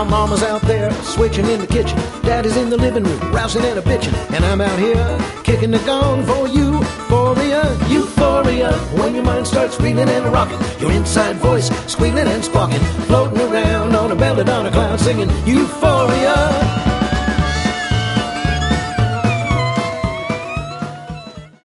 While mama's out there switching in the kitchen, daddy's in the living room rousing and a bitching, and I'm out here kicking the gong for euphoria, euphoria. When your mind starts reeling and rocking, your inside voice squealing and squawking, floating around on a belladonna cloud singing euphoria.